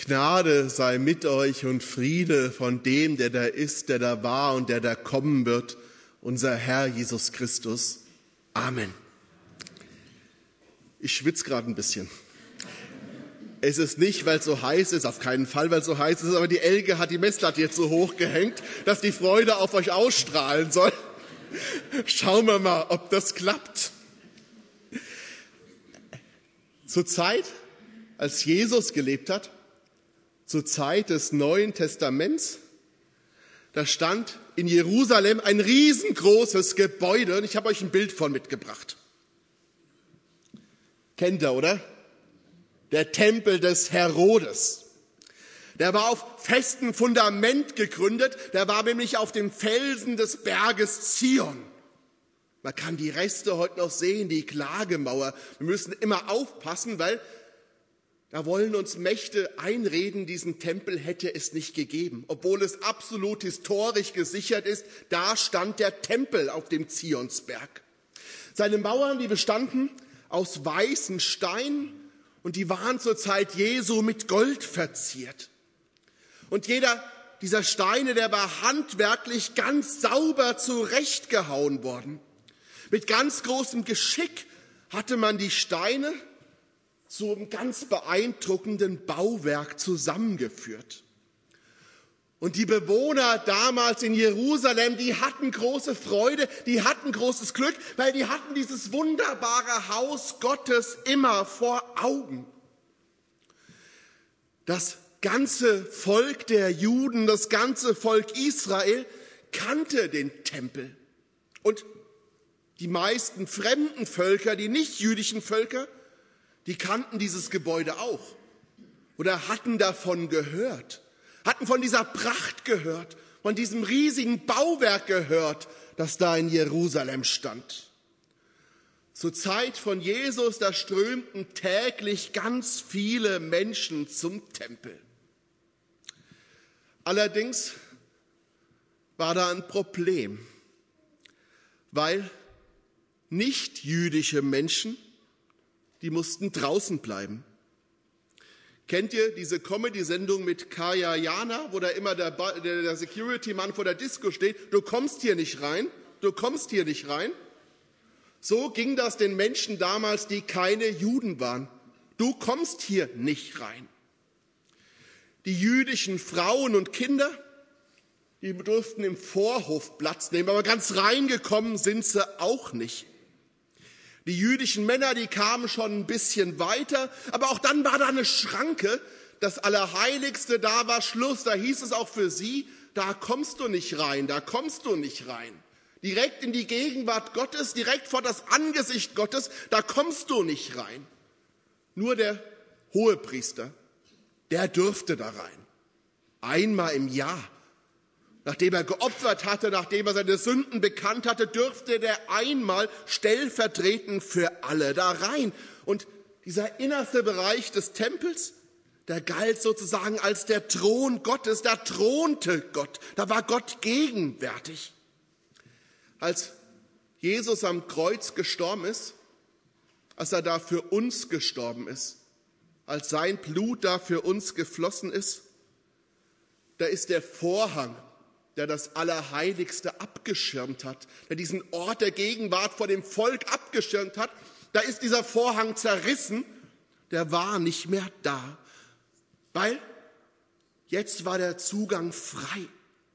Gnade sei mit euch und Friede von dem, der da ist, der da war und der da kommen wird, unser Herr Jesus Christus. Amen. Ich schwitze gerade ein bisschen. Es ist nicht, weil es so heiß ist, auf keinen Fall, weil es so heiß ist, aber die Elke hat die Messlatte jetzt so hoch gehängt, dass die Freude auf euch ausstrahlen soll. Schauen wir mal, ob das klappt. Zur Zeit, als Jesus gelebt hat, zur Zeit des Neuen Testaments, da stand in Jerusalem ein riesengroßes Gebäude und ich habe euch ein Bild von mitgebracht. Kennt ihr, oder? Der Tempel des Herodes. Der war auf festem Fundament gegründet, der war nämlich auf dem Felsen des Berges Zion. Man kann die Reste heute noch sehen, die Klagemauer. Wir müssen immer aufpassen, weil da wollen uns Mächte einreden, diesen Tempel hätte es nicht gegeben. Obwohl es absolut historisch gesichert ist, da stand der Tempel auf dem Zionsberg. Seine Mauern, die bestanden aus weißem Stein und die waren zur Zeit Jesu mit Gold verziert. Und jeder dieser Steine, der war handwerklich ganz sauber zurechtgehauen worden. Mit ganz großem Geschick hatte man die Steine zu einem ganz beeindruckenden Bauwerk zusammengeführt. Und die Bewohner damals in Jerusalem, die hatten große Freude, die hatten großes Glück, weil die hatten dieses wunderbare Haus Gottes immer vor Augen. Das ganze Volk der Juden, das ganze Volk Israel kannte den Tempel. Und die meisten fremden Völker, die nicht jüdischen Völker, die kannten dieses Gebäude auch oder hatten davon gehört, hatten von dieser Pracht gehört, von diesem riesigen Bauwerk gehört, das da in Jerusalem stand. Zur Zeit von Jesus, da strömten täglich ganz viele Menschen zum Tempel. Allerdings war da ein Problem, weil nicht-jüdische Menschen, die mussten draußen bleiben. Kennt ihr diese Comedy-Sendung mit Kaya Jana, wo da immer der Security-Mann vor der Disco steht, du kommst hier nicht rein, du kommst hier nicht rein? So ging das den Menschen damals, die keine Juden waren. Du kommst hier nicht rein. Die jüdischen Frauen und Kinder, die durften im Vorhof Platz nehmen, aber ganz reingekommen sind sie auch nicht. Die jüdischen Männer, die kamen schon ein bisschen weiter, aber auch dann war da eine Schranke, das Allerheiligste, da war Schluss, da hieß es auch für sie, da kommst du nicht rein, da kommst du nicht rein. Direkt in die Gegenwart Gottes, direkt vor das Angesicht Gottes, da kommst du nicht rein. Nur der Hohepriester, der durfte da rein. Einmal im Jahr. Nachdem er geopfert hatte, nachdem er seine Sünden bekannt hatte, dürfte der einmal stellvertretend für alle da rein. Und dieser innerste Bereich des Tempels, der galt sozusagen als der Thron Gottes, da thronte Gott, da war Gott gegenwärtig. Als Jesus am Kreuz gestorben ist, als er da für uns gestorben ist, als sein Blut da für uns geflossen ist, da ist der Vorhang, der das Allerheiligste abgeschirmt hat, der diesen Ort der Gegenwart vor dem Volk abgeschirmt hat, da ist dieser Vorhang zerrissen, der war nicht mehr da, weil jetzt war der Zugang frei.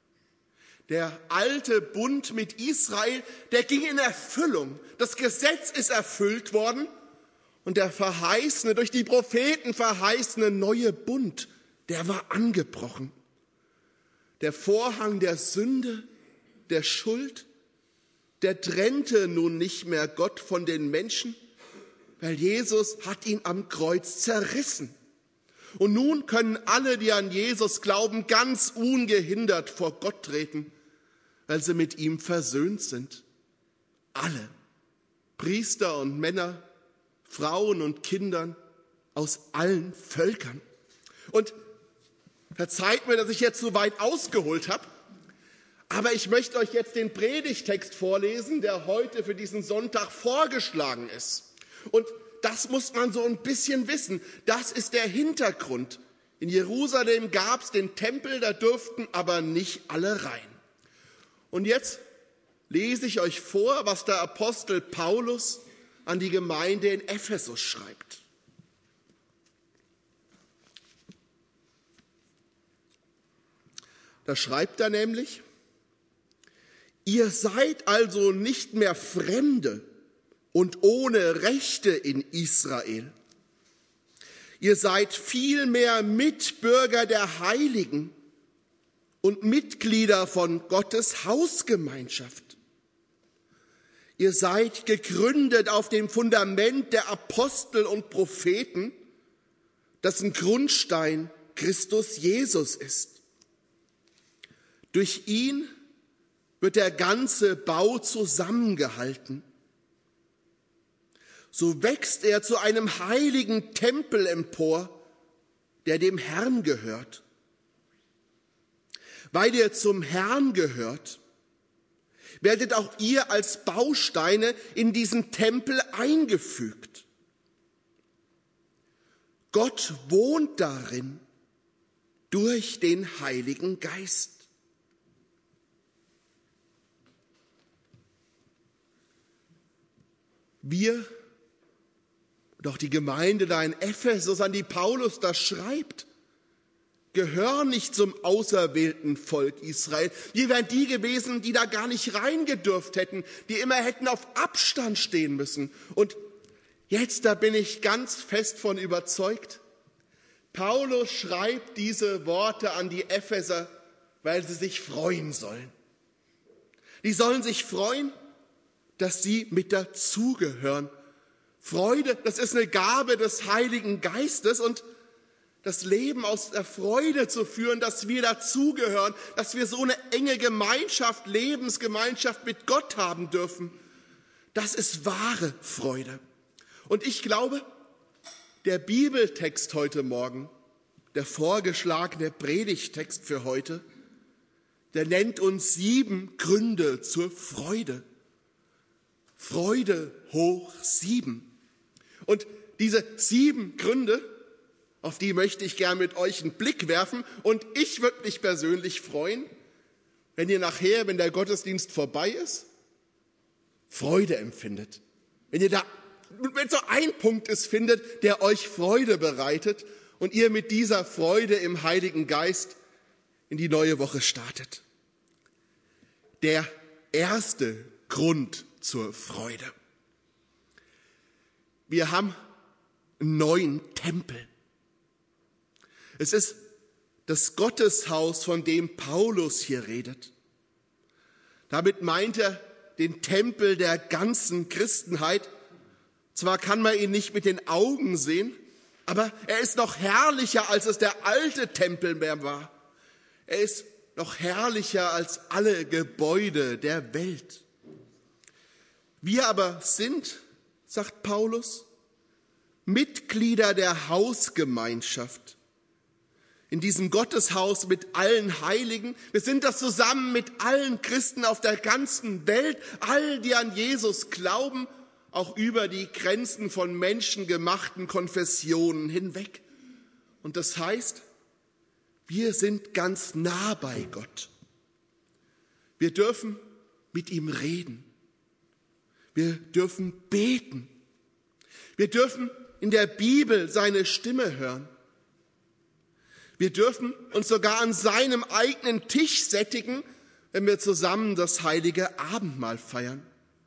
Der alte Bund mit Israel, der ging in Erfüllung. Das Gesetz ist erfüllt worden und der verheißene, durch die Propheten verheißene neue Bund, der war angebrochen. Der Vorhang der Sünde, der Schuld, der trennte nun nicht mehr Gott von den Menschen, weil Jesus hat ihn am Kreuz zerrissen. Und nun können alle, die an Jesus glauben, ganz ungehindert vor Gott treten, weil sie mit ihm versöhnt sind. Alle, Priester und Männer, Frauen und Kindern aus allen Völkern. Und verzeiht mir, dass ich jetzt so weit ausgeholt habe, aber ich möchte euch jetzt den Predigtext vorlesen, der heute für diesen Sonntag vorgeschlagen ist. Und das muss man so ein bisschen wissen. Das ist der Hintergrund In Jerusalem gab es den Tempel, da durften aber nicht alle rein. Und jetzt lese ich euch vor, was der Apostel Paulus an die Gemeinde in Ephesus schreibt. Da schreibt er nämlich: Ihr seid also nicht mehr Fremde und ohne Rechte in Israel. Ihr seid vielmehr Mitbürger der Heiligen und Mitglieder von Gottes Hausgemeinschaft. Ihr seid gegründet auf dem Fundament der Apostel und Propheten, dessen Grundstein Christus Jesus ist. Durch ihn wird der ganze Bau zusammengehalten. So wächst er zu einem heiligen Tempel empor, der dem Herrn gehört. Weil ihr zum Herrn gehört, werdet auch ihr als Bausteine in diesen Tempel eingefügt. Gott wohnt darin durch den Heiligen Geist. Wir, und auch die Gemeinde da in Ephesus, an die Paulus das schreibt, gehören nicht zum auserwählten Volk Israel. Wir wären die gewesen, die da gar nicht reingedürft hätten, die immer hätten auf Abstand stehen müssen. Und jetzt, da bin ich ganz fest von überzeugt, Paulus schreibt diese Worte an die Epheser, weil sie sich freuen sollen. Die sollen sich freuen, dass sie mit dazugehören. Freude, das ist eine Gabe des Heiligen Geistes, und das Leben aus der Freude zu führen, dass wir dazugehören, dass wir so eine enge Gemeinschaft, Lebensgemeinschaft mit Gott haben dürfen, das ist wahre Freude. Und ich glaube, der Bibeltext heute Morgen, der vorgeschlagene Predigttext für heute, der nennt uns 7 Gründe zur Freude. Freude hoch 7. Und diese 7 Gründe, auf die möchte ich gern mit euch einen Blick werfen. Und ich würde mich persönlich freuen, wenn ihr nachher, wenn der Gottesdienst vorbei ist, Freude empfindet. Wenn so ein Punkt ist, findet, der euch Freude bereitet und ihr mit dieser Freude im Heiligen Geist in die neue Woche startet. Der erste Grund zur Freude. Wir haben einen neuen Tempel. Es ist das Gotteshaus, von dem Paulus hier redet. Damit meint er den Tempel der ganzen Christenheit. Zwar kann man ihn nicht mit den Augen sehen, aber er ist noch herrlicher, als es der alte Tempel mehr war. Er ist noch herrlicher als alle Gebäude der Welt. Wir aber sind, sagt Paulus, Mitglieder der Hausgemeinschaft. In diesem Gotteshaus mit allen Heiligen. Wir sind das zusammen mit allen Christen auf der ganzen Welt, all die an Jesus glauben, auch über die Grenzen von menschengemachten Konfessionen hinweg. Und das heißt, wir sind ganz nah bei Gott. Wir dürfen mit ihm reden. Wir dürfen beten. Wir dürfen in der Bibel seine Stimme hören. Wir dürfen uns sogar an seinem eigenen Tisch sättigen, wenn wir zusammen das heilige Abendmahl feiern.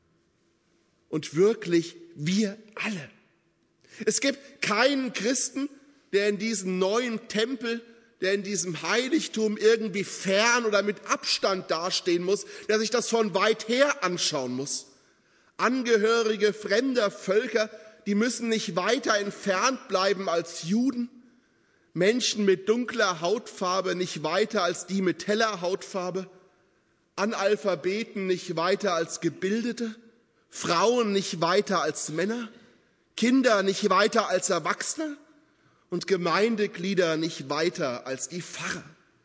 Und wirklich wir alle. Es gibt keinen Christen, der in diesem neuen Tempel, der in diesem Heiligtum irgendwie fern oder mit Abstand dastehen muss, der sich das von weit her anschauen muss. Angehörige fremder Völker, die müssen nicht weiter entfernt bleiben als Juden. Menschen mit dunkler Hautfarbe nicht weiter als die mit heller Hautfarbe. Analphabeten nicht weiter als Gebildete. Frauen nicht weiter als Männer. Kinder nicht weiter als Erwachsene. Und Gemeindeglieder nicht weiter als die Pfarrer.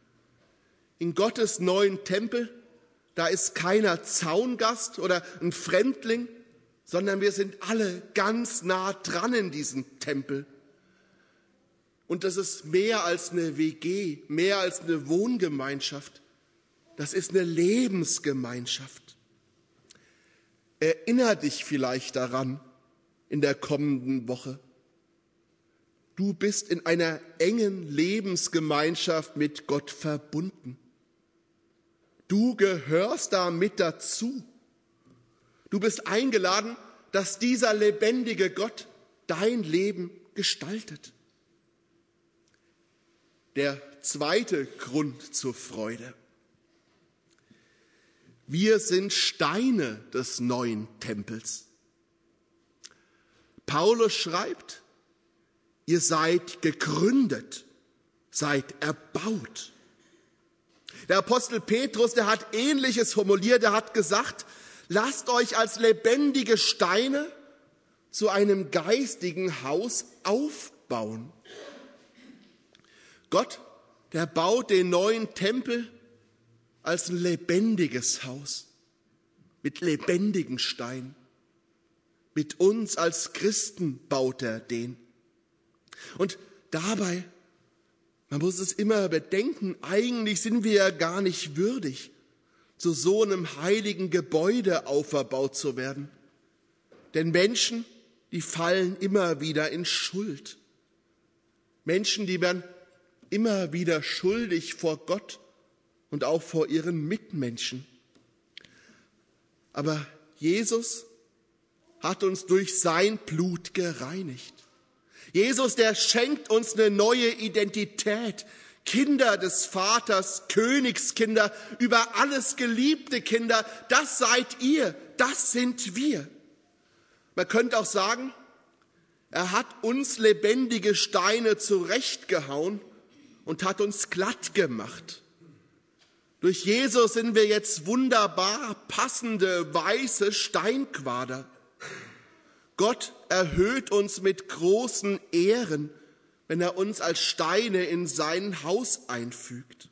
In Gottes neuen Tempel, da ist keiner Zaungast oder ein Fremdling, sondern wir sind alle ganz nah dran in diesem Tempel. Und das ist mehr als eine WG, mehr als eine Wohngemeinschaft. Das ist eine Lebensgemeinschaft. Erinner dich vielleicht daran in der kommenden Woche. Du bist in einer engen Lebensgemeinschaft mit Gott verbunden. Du gehörst da mit dazu. Du bist eingeladen, dass dieser lebendige Gott dein Leben gestaltet. Der zweite Grund zur Freude. Wir sind Steine des neuen Tempels. Paulus schreibt, ihr seid gegründet, seid erbaut. Der Apostel Petrus, der hat Ähnliches formuliert, der hat gesagt, lasst euch als lebendige Steine zu einem geistigen Haus aufbauen. Gott, der baut den neuen Tempel als ein lebendiges Haus, mit lebendigen Steinen. Mit uns als Christen baut er den. Und dabei, man muss es immer bedenken, eigentlich sind wir ja gar nicht würdig, zu so einem heiligen Gebäude auferbaut zu werden. Denn Menschen, die fallen immer wieder in Schuld. Menschen, die werden immer wieder schuldig vor Gott und auch vor ihren Mitmenschen. Aber Jesus hat uns durch sein Blut gereinigt. Jesus, der schenkt uns eine neue Identität. Kinder des Vaters, Königskinder, über alles geliebte Kinder, das seid ihr, das sind wir. Man könnte auch sagen, er hat uns lebendige Steine zurechtgehauen und hat uns glatt gemacht. Durch Jesus sind wir jetzt wunderbar passende weiße Steinquader. Gott erhöht uns mit großen Ehren, wenn er uns als Steine in sein Haus einfügt.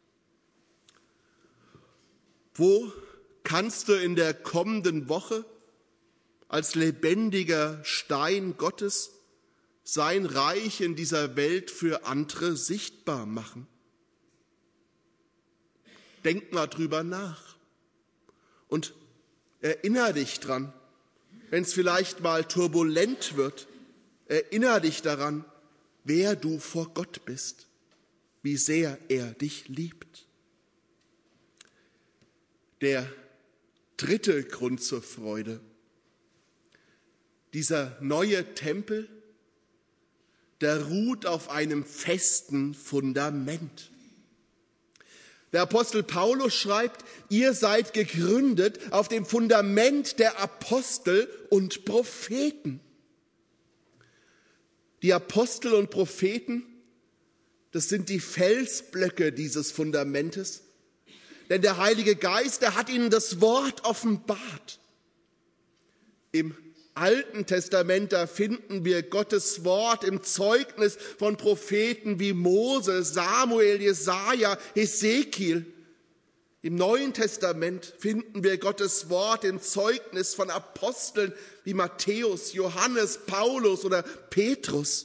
Wo kannst du in der kommenden Woche als lebendiger Stein Gottes sein Reich in dieser Welt für andere sichtbar machen? Denk mal drüber nach und erinnere dich dran, wenn es vielleicht mal turbulent wird, erinnere dich daran, wer du vor Gott bist, wie sehr er dich liebt. Der dritte Grund zur Freude. Dieser neue Tempel, der ruht auf einem festen Fundament. Der Apostel Paulus schreibt, ihr seid gegründet auf dem Fundament der Apostel und Propheten. Die Apostel und Propheten, das sind die Felsblöcke dieses Fundamentes. Denn der Heilige Geist, der hat ihnen das Wort offenbart. Im Alten Testament, da finden wir Gottes Wort im Zeugnis von Propheten wie Mose, Samuel, Jesaja, Hesekiel. Im Neuen Testament finden wir Gottes Wort im Zeugnis von Aposteln wie Matthäus, Johannes, Paulus oder Petrus.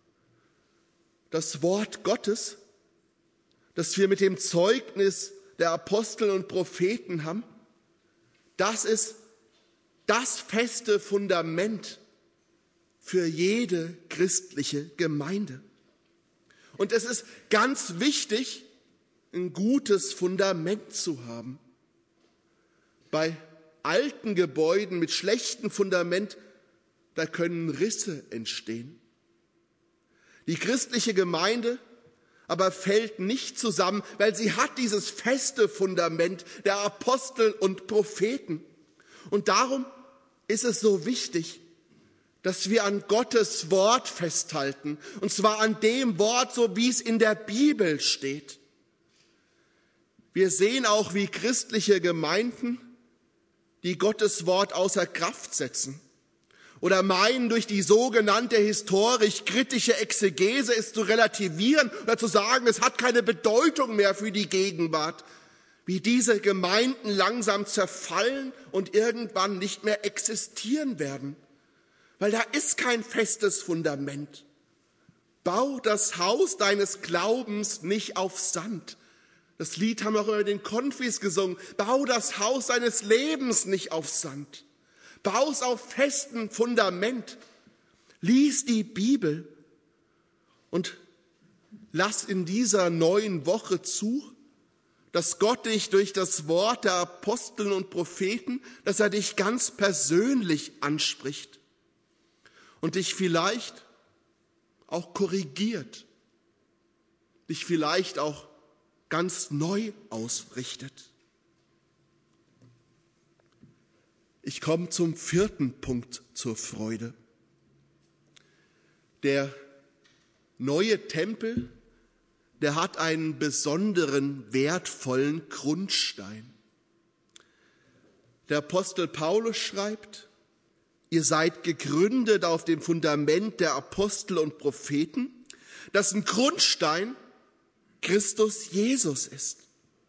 Das Wort Gottes, das wir mit dem Zeugnis der Apostel und Propheten haben, das ist das feste Fundament für jede christliche Gemeinde. Und es ist ganz wichtig, ein gutes Fundament zu haben. Bei alten Gebäuden mit schlechtem Fundament, da können Risse entstehen. Die christliche Gemeinde aber fällt nicht zusammen, weil sie hat dieses feste Fundament der Apostel und Propheten. Und darum ist es so wichtig, dass wir an Gottes Wort festhalten, und zwar an dem Wort, so wie es in der Bibel steht. Wir sehen auch, wie christliche Gemeinden, die Gottes Wort außer Kraft setzen oder meinen, durch die sogenannte historisch-kritische Exegese es zu relativieren oder zu sagen, es hat keine Bedeutung mehr für die Gegenwart, wie diese Gemeinden langsam zerfallen und irgendwann nicht mehr existieren werden, weil da ist kein festes Fundament. Bau das Haus deines Glaubens nicht auf Sand. Das Lied haben wir auch über den Konfis gesungen. Bau das Haus deines Lebens nicht auf Sand. Bau es auf festem Fundament. Lies die Bibel und lass in dieser neuen Woche zu, dass Gott dich durch das Wort der Apostel und Propheten, dass er dich ganz persönlich anspricht und dich vielleicht auch korrigiert, dich vielleicht auch ganz neu ausrichtet. Ich komme zum 4. Punkt zur Freude. Der neue Tempel, der hat einen besonderen, wertvollen Grundstein. Der Apostel Paulus schreibt, ihr seid gegründet auf dem Fundament der Apostel und Propheten, dessen Grundstein Christus Jesus ist.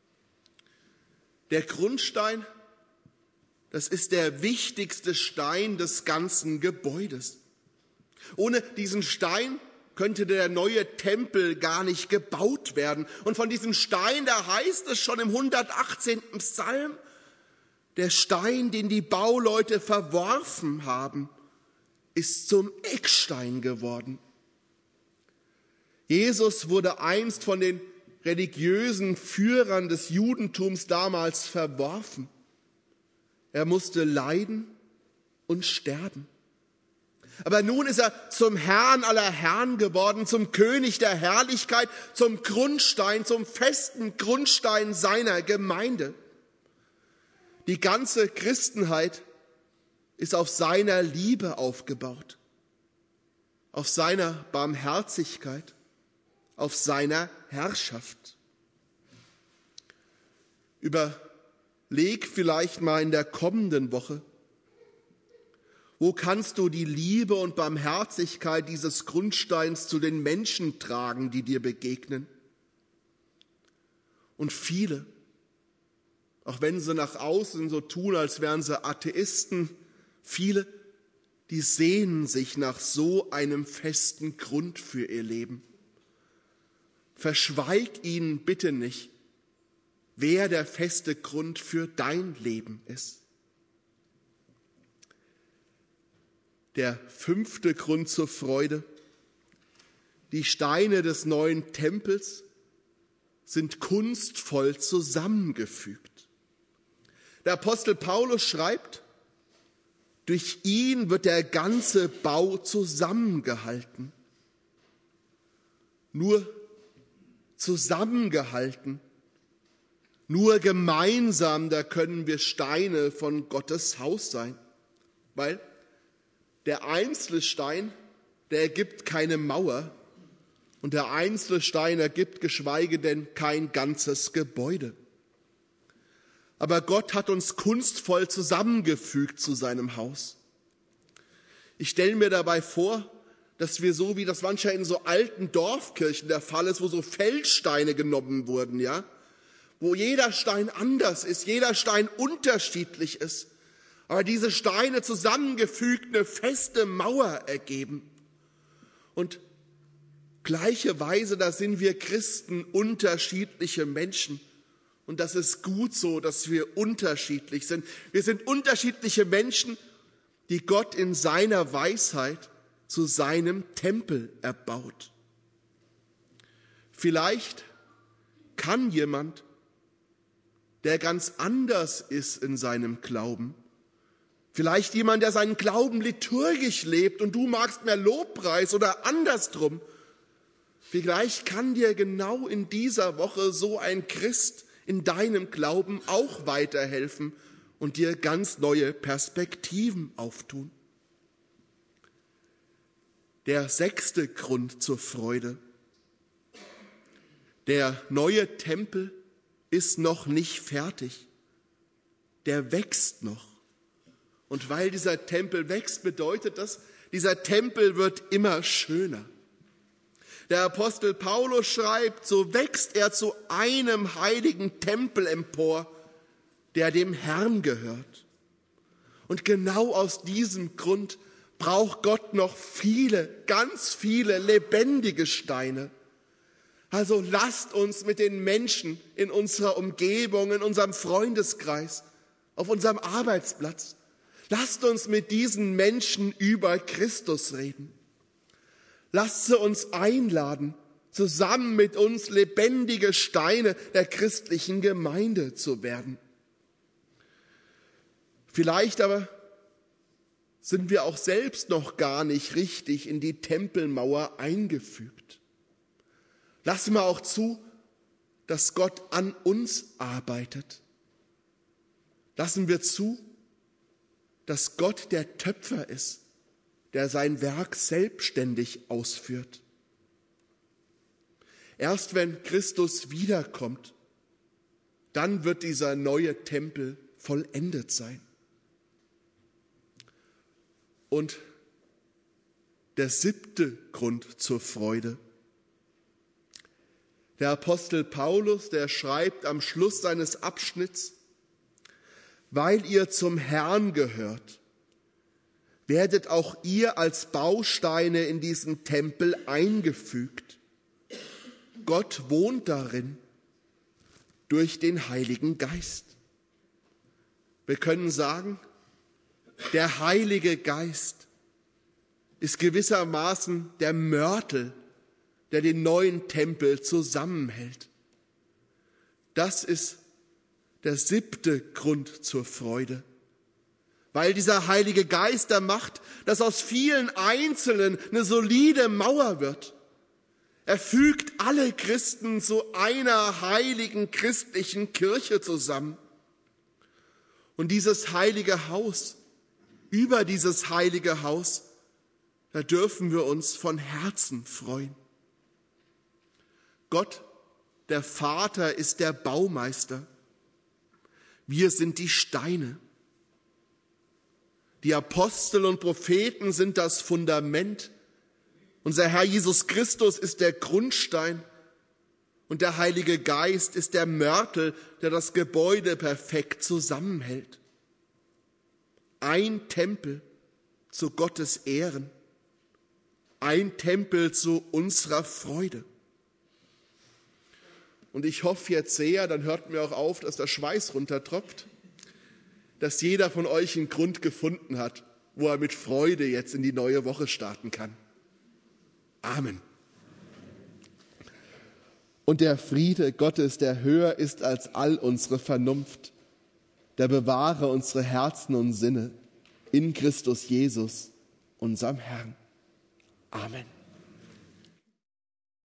Der Grundstein, das ist der wichtigste Stein des ganzen Gebäudes. Ohne diesen Stein könnte der neue Tempel gar nicht gebaut werden. Und von diesem Stein, da heißt es schon im 118. Psalm, der Stein, den die Bauleute verworfen haben, ist zum Eckstein geworden. Jesus wurde einst von den religiösen Führern des Judentums damals verworfen. Er musste leiden und sterben. Aber nun ist er zum Herrn aller Herren geworden, zum König der Herrlichkeit, zum Grundstein, zum festen Grundstein seiner Gemeinde. Die ganze Christenheit ist auf seiner Liebe aufgebaut, auf seiner Barmherzigkeit, auf seiner Herrschaft. Überleg vielleicht mal in der kommenden Woche, wo kannst du die Liebe und Barmherzigkeit dieses Grundsteins zu den Menschen tragen, die dir begegnen? Und viele, auch wenn sie nach außen so tun, als wären sie Atheisten, viele, die sehnen sich nach so einem festen Grund für ihr Leben. Verschweig ihnen bitte nicht, wer der feste Grund für dein Leben ist. Der 5. Grund zur Freude: Die Steine des neuen Tempels sind kunstvoll zusammengefügt. Der Apostel Paulus schreibt, durch ihn wird der ganze Bau zusammengehalten. Nur zusammengehalten, nur gemeinsam, da können wir Steine von Gottes Haus sein. Weil der einzelne Stein, der ergibt keine Mauer und der einzelne Stein ergibt geschweige denn kein ganzes Gebäude. Aber Gott hat uns kunstvoll zusammengefügt zu seinem Haus. Ich stelle mir dabei vor, dass wir so, wie das manchmal in so alten Dorfkirchen der Fall ist, wo so Feldsteine genommen wurden, ja, wo jeder Stein anders ist, jeder Stein unterschiedlich ist, aber diese Steine zusammengefügt eine feste Mauer ergeben. Und gleicherweise, da sind wir Christen unterschiedliche Menschen. Und das ist gut so, dass wir unterschiedlich sind. Wir sind unterschiedliche Menschen, die Gott in seiner Weisheit zu seinem Tempel erbaut. Vielleicht kann jemand, der ganz anders ist in seinem Glauben, vielleicht jemand, der seinen Glauben liturgisch lebt und du magst mehr Lobpreis oder andersrum, vielleicht kann dir genau in dieser Woche so ein Christ in deinem Glauben auch weiterhelfen und dir ganz neue Perspektiven auftun. Der 6. Grund zur Freude: Der neue Tempel ist noch nicht fertig. Der wächst noch. Und weil dieser Tempel wächst, bedeutet das, dieser Tempel wird immer schöner. Der Apostel Paulus schreibt, so wächst er zu einem heiligen Tempel empor, der dem Herrn gehört. Und genau aus diesem Grund braucht Gott noch viele, ganz viele lebendige Steine. Also lasst uns mit den Menschen in unserer Umgebung, in unserem Freundeskreis, auf unserem Arbeitsplatz, lasst uns mit diesen Menschen über Christus reden. Lasst sie uns einladen, zusammen mit uns lebendige Steine der christlichen Gemeinde zu werden. Vielleicht aber sind wir auch selbst noch gar nicht richtig in die Tempelmauer eingefügt. Lassen wir auch zu, dass Gott an uns arbeitet. Lassen wir zu, dass Gott der Töpfer ist, der sein Werk selbstständig ausführt. Erst wenn Christus wiederkommt, dann wird dieser neue Tempel vollendet sein. Und der 7. Grund zur Freude. Der Apostel Paulus, der schreibt am Schluss seines Abschnitts: Weil ihr zum Herrn gehört, werdet auch ihr als Bausteine in diesen Tempel eingefügt. Gott wohnt darin durch den Heiligen Geist. Wir können sagen, der Heilige Geist ist gewissermaßen der Mörtel, der den neuen Tempel zusammenhält. Das ist der 7. Grund zur Freude. Weil dieser Heilige Geist der macht, dass aus vielen Einzelnen eine solide Mauer wird. Er fügt alle Christen zu einer heiligen christlichen Kirche zusammen. Und dieses heilige Haus, über dieses heilige Haus, da dürfen wir uns von Herzen freuen. Gott, der Vater, ist der Baumeister. Wir sind die Steine. Die Apostel und Propheten sind das Fundament. Unser Herr Jesus Christus ist der Grundstein. Und der Heilige Geist ist der Mörtel, der das Gebäude perfekt zusammenhält. Ein Tempel zu Gottes Ehren. Ein Tempel zu unserer Freude. Und ich hoffe jetzt sehr, dann hört mir auch auf, dass der Schweiß runtertropft, dass jeder von euch einen Grund gefunden hat, wo er mit Freude jetzt in die neue Woche starten kann. Amen. Und der Friede Gottes, der höher ist als all unsere Vernunft, der bewahre unsere Herzen und Sinne in Christus Jesus, unserem Herrn. Amen.